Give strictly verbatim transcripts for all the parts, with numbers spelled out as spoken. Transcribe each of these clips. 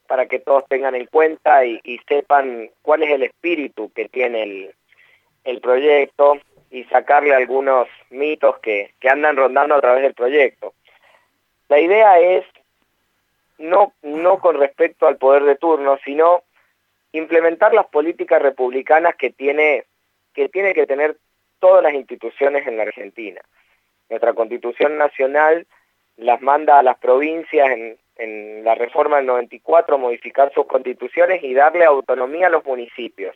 para que todos tengan en cuenta y, y sepan cuál es el espíritu que tiene el, el proyecto y sacarle algunos mitos que, que andan rondando a través del proyecto. La idea es, no, no con respecto al poder de turno, sino implementar las políticas republicanas que tiene que, tiene que tener todas las instituciones en la Argentina. Nuestra Constitución Nacional las manda a las provincias en, en la reforma del noventa y cuatro a modificar sus constituciones y darle autonomía a los municipios.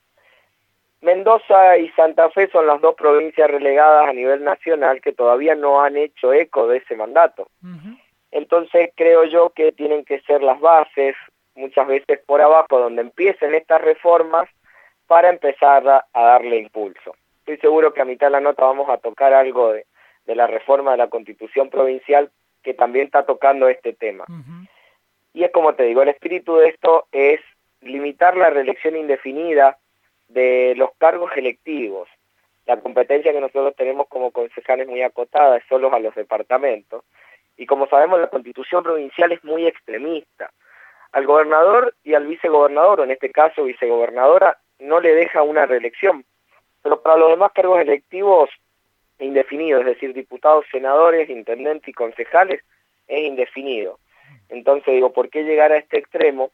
Mendoza y Santa Fe son las dos provincias relegadas a nivel nacional que todavía no han hecho eco de ese mandato. Uh-huh. Entonces creo yo que tienen que ser las bases, muchas veces por abajo, donde empiecen estas reformas para empezar a, a darle impulso. Estoy seguro que a mitad de la nota vamos a tocar algo de, de la reforma de la Constitución Provincial que también está tocando este tema. Uh-huh. Y es como te digo, el espíritu de esto es limitar la reelección indefinida de los cargos electivos. La competencia que nosotros tenemos como concejales muy acotada es solo a los departamentos. Y como sabemos, la Constitución Provincial es muy extremista. Al gobernador y al vicegobernador, o en este caso vicegobernadora, no le deja una reelección. Pero para los demás cargos electivos indefinidos, es decir, diputados, senadores, intendentes y concejales, es indefinido. Entonces digo, ¿por qué llegar a este extremo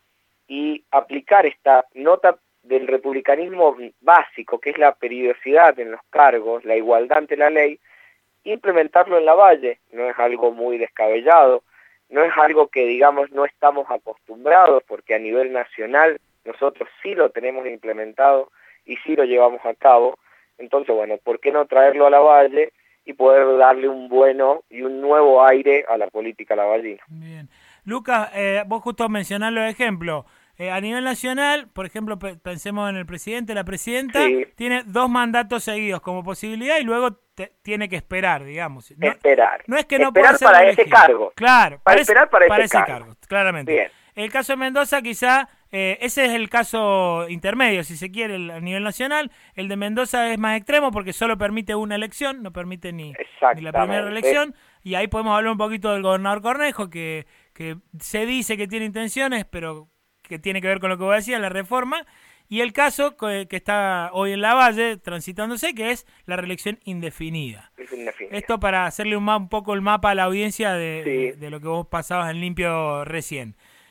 y aplicar esta nota del republicanismo básico, que es la periodicidad en los cargos, la igualdad ante la ley, implementarlo en Lavalle? No es algo muy descabellado, no es algo que, digamos, no estamos acostumbrados, porque a nivel nacional nosotros sí lo tenemos implementado y sí lo llevamos a cabo. Entonces, bueno, ¿por qué no traerlo a Lavalle y poder darle un bueno y un nuevo aire a la política lavallina? Bien. Lucas, eh, vos justo mencionás los ejemplos. Eh, a nivel nacional, por ejemplo, pe pensemos en el presidente, la presidenta, sí, tiene dos mandatos seguidos como posibilidad y luego te, tiene que esperar, digamos. No, esperar. No es que no esperar pueda ser para elegido. ese cargo. Claro, para, para esperar para, para ese, ese cargo. cargo, claramente. Bien. El caso de Mendoza quizá, eh, ese es el caso intermedio, si se quiere, el, a nivel nacional. El de Mendoza es más extremo porque solo permite una elección, no permite ni, ni la primera elección. Y ahí podemos hablar un poquito del gobernador Cornejo, que, que se dice que tiene intenciones, pero que tiene que ver con lo que vos decías, la reforma, y el caso que, que está hoy en Lavalle transitándose, que es la reelección indefinida. Es indefinida. Esto para hacerle un, un poco el mapa a la audiencia de, sí. de, de lo que vos pasabas en limpio recién.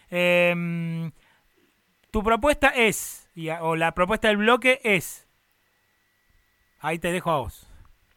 Eh, tu propuesta es, o la propuesta del bloque es, ahí te dejo a vos.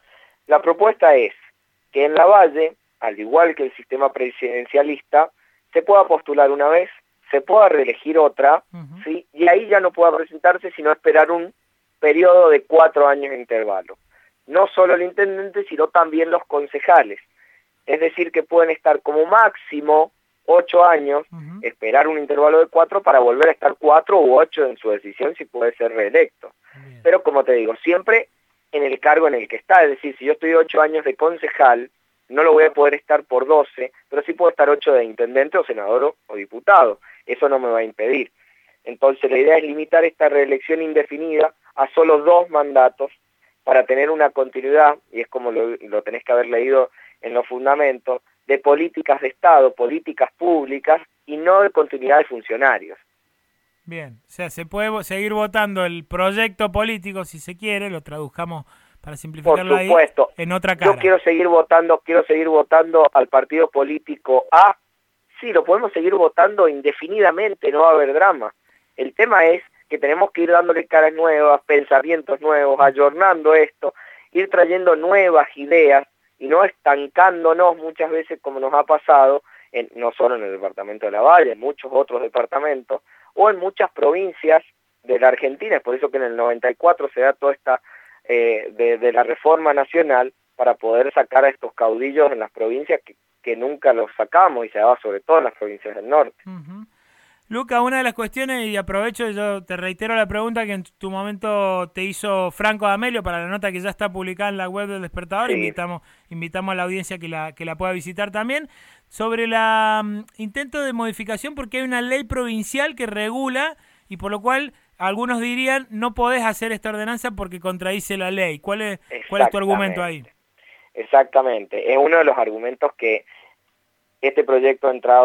La propuesta es que en Lavalle, al igual que el sistema presidencialista, se pueda postular una vez, se pueda reelegir otra, uh-huh. ¿sí? Y ahí ya no pueda presentarse, sino esperar un periodo de cuatro años de intervalo. No solo el intendente, sino también los concejales. Es decir, que pueden estar como máximo ocho años, uh-huh. esperar un intervalo de cuatro para volver a estar cuatro u ocho en su decisión si puede ser reelecto. Bien. Pero como te digo, siempre en el cargo en el que está. Es decir, si yo estoy ocho años de concejal, no lo voy a poder estar por doce, pero sí puedo estar ocho de intendente o senador o, o diputado. Eso no me va a impedir. Entonces la idea es limitar esta reelección indefinida a solo dos mandatos para tener una continuidad, y es como lo, lo tenés que haber leído en los fundamentos, de políticas de Estado, políticas públicas, y no de continuidad de funcionarios. Bien, o sea, se puede seguir votando el proyecto político, si se quiere, lo traduzcamos para simplificarlo ahí, en otra cara. Yo quiero seguir votando, quiero seguir votando al partido político A. Sí, lo podemos seguir votando indefinidamente, no va a haber drama. El tema es que tenemos que ir dándole caras nuevas, pensamientos nuevos, ayornando esto, ir trayendo nuevas ideas y no estancándonos muchas veces como nos ha pasado, en, no solo en el departamento de Lavalle, en muchos otros departamentos o en muchas provincias de la Argentina. Es por eso que en el noventa y cuatro se da toda esta eh, de, de la reforma nacional para poder sacar a estos caudillos en las provincias que que nunca los sacamos, y se daba sobre todo en las provincias del norte. Uh-huh. Luca, una de las cuestiones, y aprovecho, yo te reitero la pregunta que en tu momento te hizo Franco D'Amelio para la nota que ya está publicada en la web del Despertador, sí. invitamos invitamos a la audiencia que la que la pueda visitar también, sobre el um, intento de modificación, porque hay una ley provincial que regula, y por lo cual algunos dirían, no podés hacer esta ordenanza porque contradice la ley. ¿Cuál es, cuál es tu argumento ahí? Exactamente, es uno de los argumentos que este proyecto ha entrado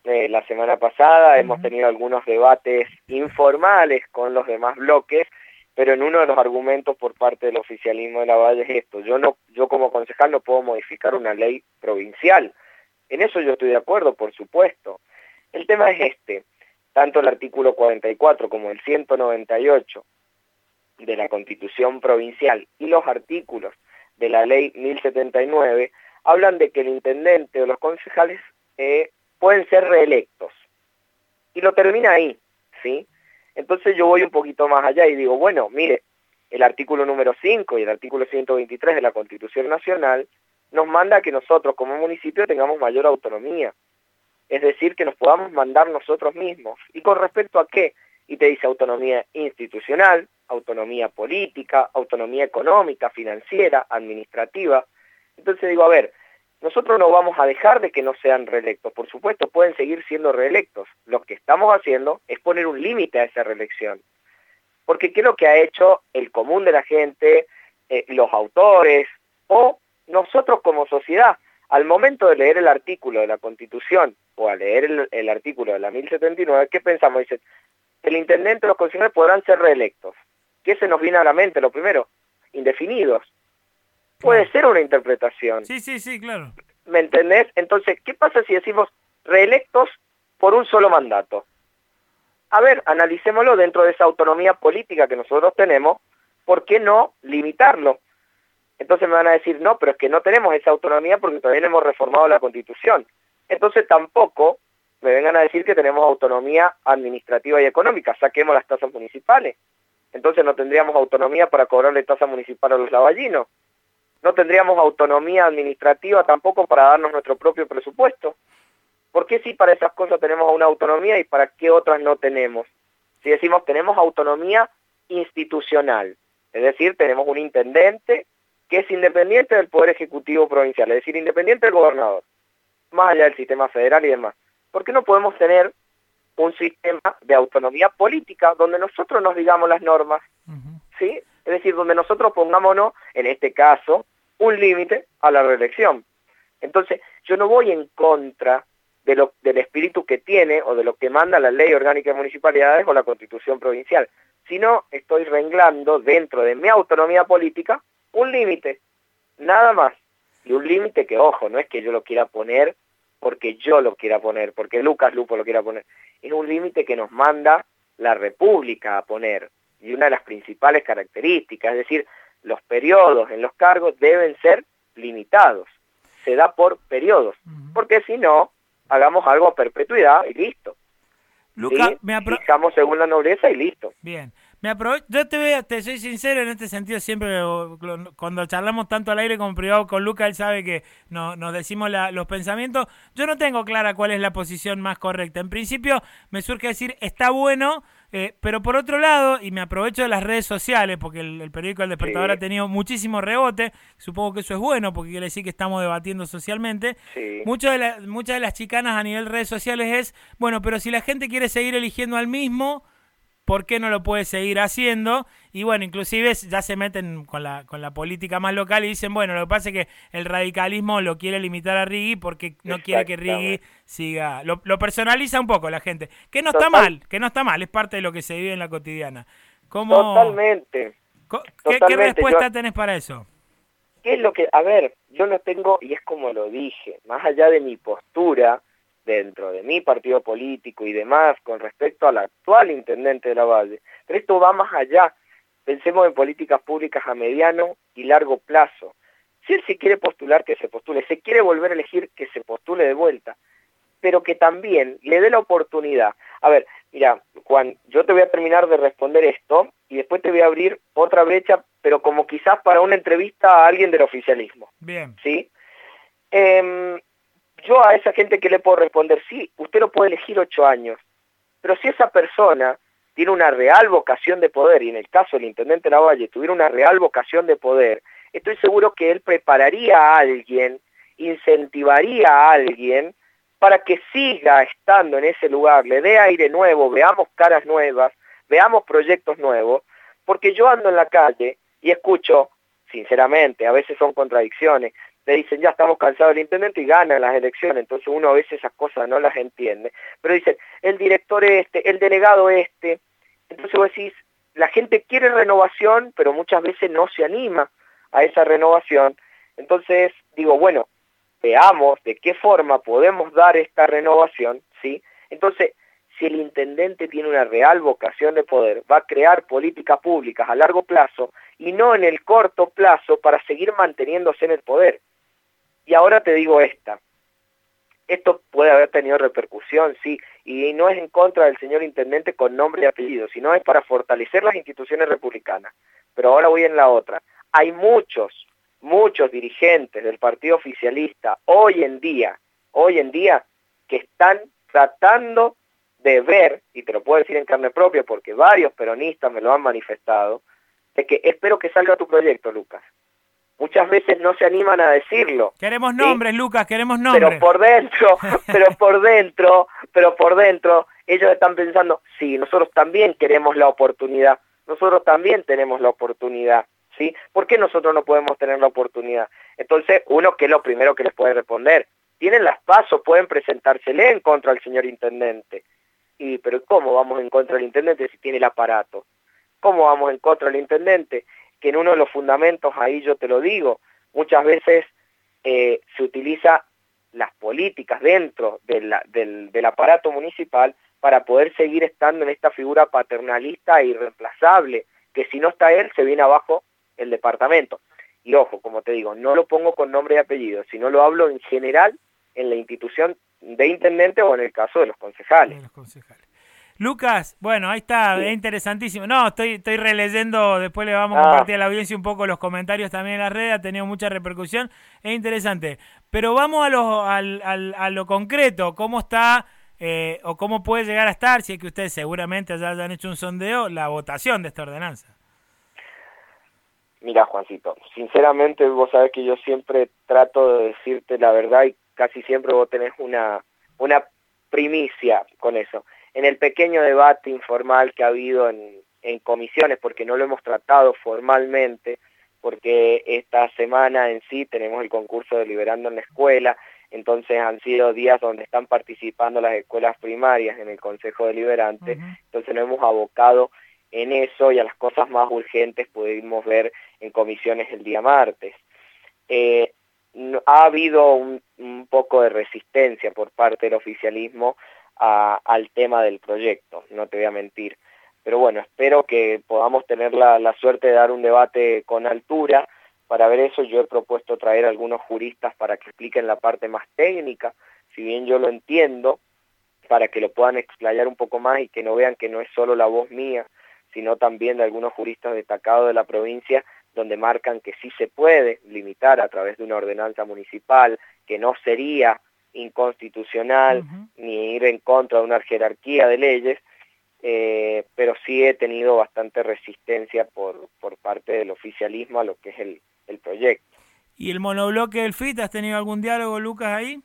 eh, la semana pasada, uh-huh. hemos tenido algunos debates informales con los demás bloques, pero en uno de los argumentos por parte del oficialismo de Lavalle es esto: yo no, yo como concejal no puedo modificar una ley provincial. En eso yo estoy de acuerdo, por supuesto. El tema es este: tanto el artículo cuarenta y cuatro como el ciento noventa y ocho de la Constitución Provincial y los artículos de la Ley mil setenta y nueve hablan de que el intendente o los concejales eh, pueden ser reelectos. Y lo termina ahí, ¿sí? Entonces yo voy un poquito más allá y digo, bueno, mire, el artículo número cinco y el artículo ciento veintitrés de la Constitución Nacional nos manda que nosotros como municipio tengamos mayor autonomía. Es decir, que nos podamos mandar nosotros mismos. ¿Y con respecto a qué? Y te dice autonomía institucional, autonomía política, autonomía económica, financiera, administrativa. Entonces digo, a ver, nosotros no vamos a dejar de que no sean reelectos. Por supuesto, pueden seguir siendo reelectos. Lo que estamos haciendo es poner un límite a esa reelección. Porque ¿qué es lo que ha hecho el común de la gente, eh, los autores o nosotros como sociedad? Al momento de leer el artículo de la Constitución o al leer el, el artículo de la mil setenta y nueve, ¿qué pensamos? Dice, el intendente y los concejales podrán ser reelectos. ¿Qué se nos viene a la mente? Lo primero, indefinidos. Puede claro. ser una interpretación. Sí, sí, sí, claro. ¿Me entendés? Entonces, ¿qué pasa si decimos reelectos por un solo mandato? A ver, analicémoslo dentro de esa autonomía política que nosotros tenemos, ¿por qué no limitarlo? Entonces me van a decir, no, pero es que no tenemos esa autonomía porque todavía no hemos reformado la Constitución. Entonces tampoco me vengan a decir que tenemos autonomía administrativa y económica, saquemos las tasas municipales. Entonces no tendríamos autonomía para cobrarle tasa municipal a los lavallinos. No tendríamos autonomía administrativa tampoco para darnos nuestro propio presupuesto. ¿Por qué sí para esas cosas tenemos una autonomía y para qué otras no tenemos? Si decimos tenemos autonomía institucional, es decir, tenemos un intendente que es independiente del Poder Ejecutivo Provincial, es decir, independiente del gobernador, más allá del sistema federal y demás. ¿Por qué no podemos tener un sistema de autonomía política donde nosotros nos digamos las normas? Uh-huh. ¿Sí? Es decir, donde nosotros pongámonos, en este caso, un límite a la reelección. Entonces, yo no voy en contra de lo, del espíritu que tiene o de lo que manda la Ley Orgánica de Municipalidades o la Constitución Provincial, sino estoy renglando dentro de mi autonomía política un límite, nada más. Y un límite que, ojo, no es que yo lo quiera poner porque yo lo quiera poner, porque Lucas Lupo lo quiera poner. Es un límite que nos manda la República a poner. Y una de las principales características, es decir, los periodos en los cargos deben ser limitados. Se da por periodos. Porque si no, hagamos algo a perpetuidad y listo. Lucas, ¿sí? me apro... Fijamos según la nobleza y listo. Bien. Me aprove... Yo te, voy a... te soy sincero en este sentido, siempre cuando charlamos tanto al aire como privado con Lucas, él sabe que no, nos decimos la, los pensamientos. Yo no tengo clara cuál es la posición más correcta. En principio me surge decir, está bueno, eh, pero por otro lado, y me aprovecho de las redes sociales, porque el, el periódico El Despertador sí. ha tenido muchísimo rebote, supongo que eso es bueno, porque quiere decir que estamos debatiendo socialmente. Sí. Mucho de la, muchas de las chicanas a nivel redes sociales es, bueno, pero si la gente quiere seguir eligiendo al mismo, ¿por qué no lo puede seguir haciendo? Y bueno, inclusive ya se meten con la con la política más local y dicen, bueno, lo que pasa es que el radicalismo lo quiere limitar a Rigui porque no quiere que Rigui siga... Lo, lo personaliza un poco la gente, que no Total. está mal, que no está mal, es parte de lo que se vive en la cotidiana. ¿Cómo, Totalmente. ¿Qué, Totalmente. ¿Qué respuesta yo, tenés para eso? ¿Qué es lo que...? A ver, yo no tengo, y es como lo dije, más allá de mi postura dentro de mi partido político y demás con respecto al actual intendente de Lavalle, pero esto va más allá. Pensemos en políticas públicas a mediano y largo plazo. Si él se quiere postular, que se postule, se quiere volver a elegir, que se postule de vuelta, pero que también le dé la oportunidad. A ver, mira, Juan, yo te voy a terminar de responder esto y después te voy a abrir otra brecha, pero como quizás para una entrevista a alguien del oficialismo. Bien. ¿Sí? Eh, Yo a esa gente que le puedo responder, sí, usted lo puede elegir ocho años, pero si esa persona tiene una real vocación de poder, y en el caso del intendente Lavalle tuviera una real vocación de poder, estoy seguro que él prepararía a alguien, incentivaría a alguien para que siga estando en ese lugar, le dé aire nuevo, veamos caras nuevas, veamos proyectos nuevos, porque yo ando en la calle y escucho, sinceramente, a veces son contradicciones, le dicen ya estamos cansados del intendente y ganan las elecciones, entonces uno a veces esas cosas no las entiende, pero dicen el director este, el delegado este, entonces vos decís, la gente quiere renovación, pero muchas veces no se anima a esa renovación, entonces digo, bueno, veamos de qué forma podemos dar esta renovación, ¿sí? Entonces, si el intendente tiene una real vocación de poder, va a crear políticas públicas a largo plazo y no en el corto plazo para seguir manteniéndose en el poder. Y ahora te digo esta, esto puede haber tenido repercusión, sí, y no es en contra del señor intendente con nombre y apellido, sino es para fortalecer las instituciones republicanas. Pero ahora voy en la otra. Hay muchos, muchos dirigentes del partido oficialista hoy en día, hoy en día, que están tratando de ver, y te lo puedo decir en carne propia porque varios peronistas me lo han manifestado, de que espero que salga tu proyecto, Lucas. Muchas veces no se animan a decirlo. Queremos ¿sí? nombres, Lucas, queremos nombres. Pero por dentro, pero por dentro, pero por dentro, ellos están pensando, sí, nosotros también queremos la oportunidad, nosotros también tenemos la oportunidad, ¿sí? ¿Por qué nosotros no podemos tener la oportunidad? Entonces, uno, que es lo primero que les puede responder, tienen las pasos, pueden presentársele en contra al señor intendente. Y, pero ¿cómo vamos en contra del intendente si tiene el aparato? ¿Cómo vamos en contra del intendente? Que en uno de los fundamentos, ahí yo te lo digo, muchas veces eh, se utiliza las políticas dentro de la, del, del aparato municipal para poder seguir estando en esta figura paternalista e irreemplazable, que si no está él, se viene abajo el departamento. Y ojo, como te digo, no lo pongo con nombre y apellido, sino lo hablo en general en la institución de intendente o en el caso de los concejales. De los concejales. Lucas, bueno, ahí está, sí. Es interesantísimo. No, estoy estoy releyendo, después le vamos a ah. compartir a la audiencia un poco los comentarios también en las redes, ha tenido mucha repercusión, es interesante. Pero vamos a lo, al, al, a lo concreto, ¿cómo está eh, o cómo puede llegar a estar, si es que ustedes seguramente ya hayan hecho un sondeo, la votación de esta ordenanza? Mira, Juancito, sinceramente vos sabés que yo siempre trato de decirte la verdad y casi siempre vos tenés una, una primicia con eso. En el pequeño debate informal que ha habido en, en comisiones, porque no lo hemos tratado formalmente, porque esta semana en sí tenemos el concurso de Liberando en la Escuela, entonces han sido días donde están participando las escuelas primarias en el Consejo Deliberante, uh-huh. Entonces nos hemos abocado en eso y a las cosas más urgentes pudimos ver en comisiones el día martes. Eh, ha habido un, un poco de resistencia por parte del oficialismo A, al tema del proyecto, no te voy a mentir, pero bueno, espero que podamos tener la, la suerte de dar un debate con altura. Para ver eso yo he propuesto traer a algunos juristas para que expliquen la parte más técnica, si bien yo lo entiendo, para que lo puedan explayar un poco más y que no vean que no es solo la voz mía, sino también de algunos juristas destacados de la provincia, donde marcan que sí se puede limitar a través de una ordenanza municipal, que no sería inconstitucional, uh-huh. ni ir en contra de una jerarquía de leyes, eh, pero sí he tenido bastante resistencia por, por parte del oficialismo a lo que es el, el proyecto. ¿Y el monobloque del F I T? ¿Has tenido algún diálogo, Lucas, ahí?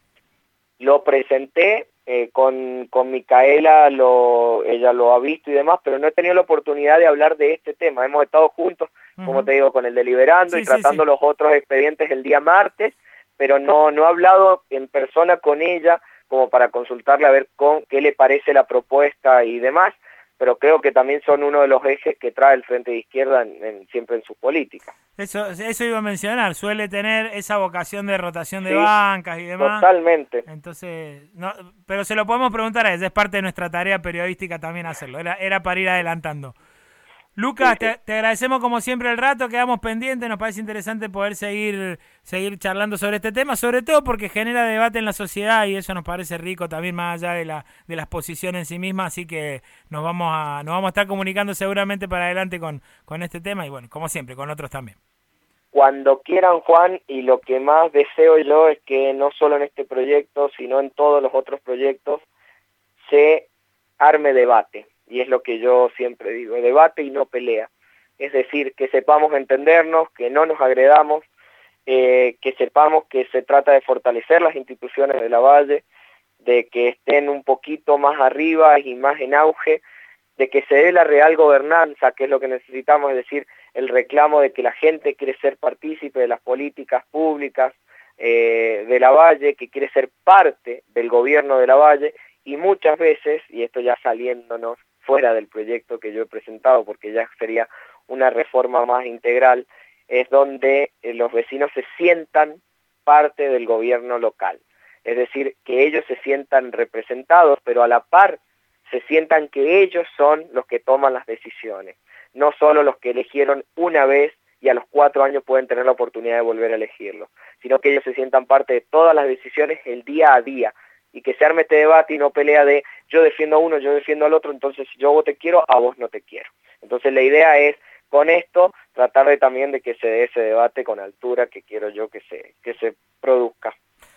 Lo presenté eh, con, con Micaela, lo, ella lo ha visto y demás, pero no he tenido la oportunidad de hablar de este tema. Hemos estado juntos, uh-huh. como te digo, con el Deliberando sí, y tratando sí, sí. los otros expedientes el día martes, pero no, no he hablado en persona con ella como para consultarle a ver con qué le parece la propuesta y demás, pero creo que también son uno de los ejes que trae el Frente de Izquierda en, en, siempre en su política. Eso, eso iba a mencionar, suele tener esa vocación de rotación de sí, bancas y demás. Totalmente. Entonces, no, pero se lo podemos preguntar a ella, es parte de nuestra tarea periodística también hacerlo, era, era para ir adelantando. Lucas, sí, sí. Te, te agradecemos como siempre el rato, quedamos pendientes, nos parece interesante poder seguir seguir charlando sobre este tema, sobre todo porque genera debate en la sociedad y eso nos parece rico también más allá de la de las posiciones en sí mismas, así que nos vamos a nos vamos a estar comunicando seguramente para adelante con, con este tema y bueno, como siempre, con otros también. Cuando quieran, Juan, y lo que más deseo yo es que no solo en este proyecto, sino en todos los otros proyectos, se arme debate. Y es lo que yo siempre digo, debate y no pelea. Es decir, que sepamos entendernos, que no nos agredamos, eh, que sepamos que se trata de fortalecer las instituciones de la Valle, de que estén un poquito más arriba y más en auge, de que se dé la real gobernanza, que es lo que necesitamos, es decir, el reclamo de que la gente quiere ser partícipe de las políticas públicas, eh, de la Valle, que quiere ser parte del gobierno de la Valle, y muchas veces, y esto ya saliéndonos fuera del proyecto que yo he presentado, porque ya sería una reforma más integral, es donde eh, los vecinos se sientan parte del gobierno local. Es decir, que ellos se sientan representados, pero a la par se sientan que ellos son los que toman las decisiones, no solo los que eligieron una vez y a los cuatro años pueden tener la oportunidad de volver a elegirlo, sino que ellos se sientan parte de todas las decisiones el día a día, y que se arme este debate y no pelea de yo defiendo a uno, yo defiendo al otro, entonces yo vos te quiero, a vos no te quiero. Entonces la idea es, con esto, tratar de también de que se dé ese debate con altura que quiero yo que se, que se produzca.